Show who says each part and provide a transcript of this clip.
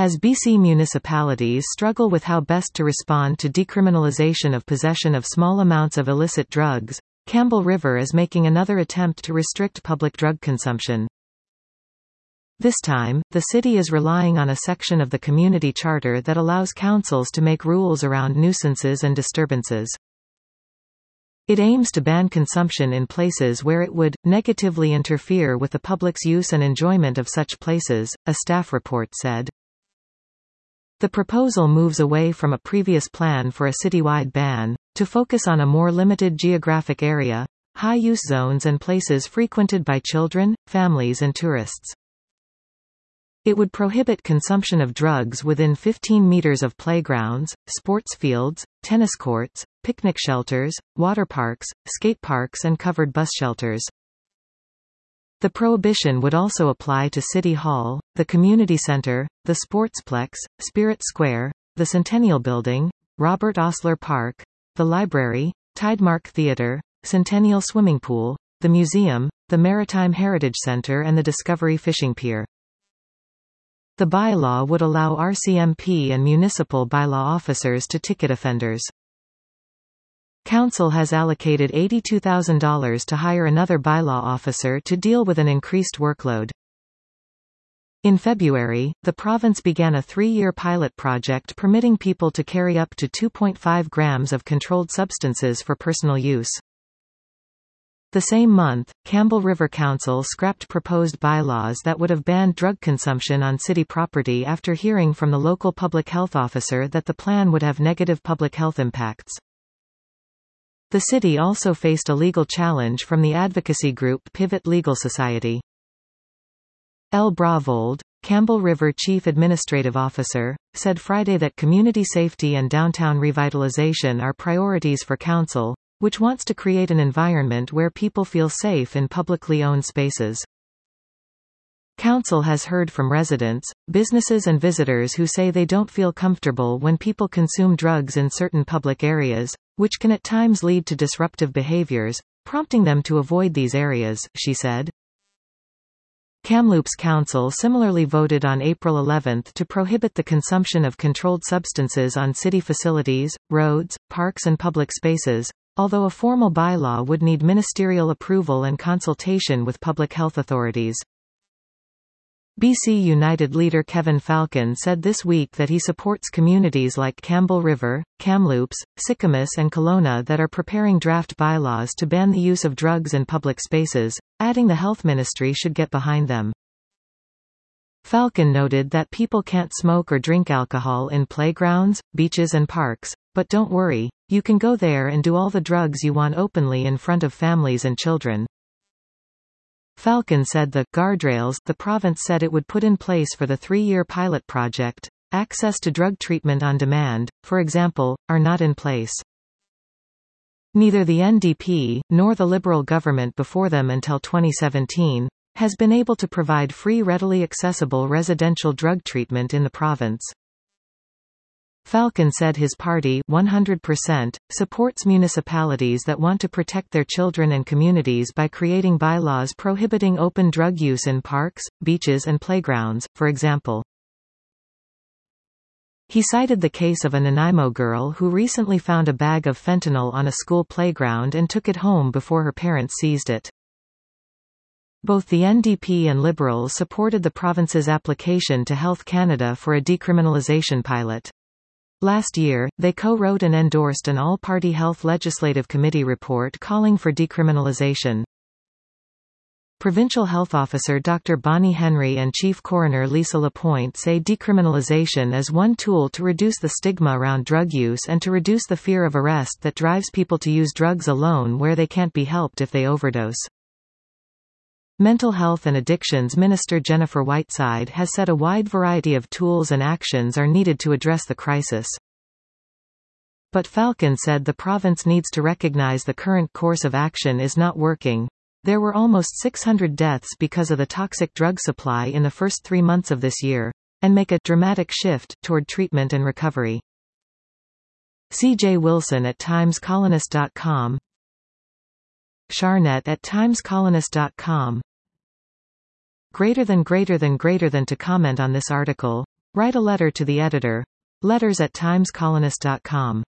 Speaker 1: As BC municipalities struggle with how best to respond to decriminalization of possession of small amounts of illicit drugs, Campbell River is making another attempt to restrict public drug consumption. This time, the city is relying on a section of the community charter that allows councils to make rules around nuisances and disturbances. It aims to ban consumption in places where it would negatively interfere with the public's use and enjoyment of such places, a staff report said. The proposal moves away from a previous plan for a citywide ban, to focus on a more limited geographic area, high-use zones and places frequented by children, families and tourists. It would prohibit consumption of drugs within 15 meters of playgrounds, sports fields, tennis courts, picnic shelters, water parks, skate parks and covered bus shelters. The prohibition would also apply to City Hall, the Community Center, the Sportsplex, Spirit Square, the Centennial Building, Robert Osler Park, the Library, Tidemark Theatre, Centennial Swimming Pool, the Museum, the Maritime Heritage Center and the Discovery Fishing Pier. The bylaw would allow RCMP and municipal bylaw officers to ticket offenders. Council has allocated $82,000 to hire another bylaw officer to deal with an increased workload. In February, the province began a 3-year pilot project permitting people to carry up to 2.5 grams of controlled substances for personal use. The same month, Campbell River Council scrapped proposed bylaws that would have banned drug consumption on city property after hearing from the local public health officer that the plan would have negative public health impacts. The city also faced a legal challenge from the advocacy group Pivot Legal Society. L. Bravold, Campbell River Chief Administrative Officer, said Friday that community safety and downtown revitalization are priorities for Council, which wants to create an environment where people feel safe in publicly owned spaces. Council has heard from residents, businesses and visitors who say they don't feel comfortable when people consume drugs in certain public areas, which can at times lead to disruptive behaviors, prompting them to avoid these areas, she said. Kamloops Council similarly voted on April 11 to prohibit the consumption of controlled substances on city facilities, roads, parks and public spaces, although a formal bylaw would need ministerial approval and consultation with public health authorities. BC United leader Kevin Falcon said this week that he supports communities like Campbell River, Kamloops, Sicamous and Kelowna that are preparing draft bylaws to ban the use of drugs in public spaces, adding the health ministry should get behind them. Falcon noted that people can't smoke or drink alcohol in playgrounds, beaches and parks, but don't worry, you can go there and do all the drugs you want openly in front of families and children. Falcon said the guardrails the province said it would put in place for the 3-year pilot project, access to drug treatment on demand, for example, are not in place. Neither the NDP, nor the Liberal government before them until 2017, has been able to provide free readily accessible residential drug treatment in the province. Falcon said his party 100% supports municipalities that want to protect their children and communities by creating bylaws prohibiting open drug use in parks, beaches and playgrounds, for example. He cited the case of a Nanaimo girl who recently found a bag of fentanyl on a school playground and took it home before her parents seized it. Both the NDP and Liberals supported the province's application to Health Canada for a decriminalization pilot. Last year, they co-wrote and endorsed an all-party Health Legislative Committee report calling for decriminalization. Provincial Health Officer Dr. Bonnie Henry and Chief Coroner Lisa Lapointe say decriminalization is one tool to reduce the stigma around drug use and to reduce the fear of arrest that drives people to use drugs alone where they can't be helped if they overdose. Mental Health and Addictions Minister Jennifer Whiteside has said a wide variety of tools and actions are needed to address the crisis. But Falcon said the province needs to recognize the current course of action is not working. There were almost 600 deaths because of the toxic drug supply in the first 3 months of this year, and make a dramatic shift toward treatment and recovery. C.J. Wilson at TimesColonist.com, Charnett at TimesColonist.com. Greater than to comment on this article, Write a letter to the editor. Letters@timescolonist.com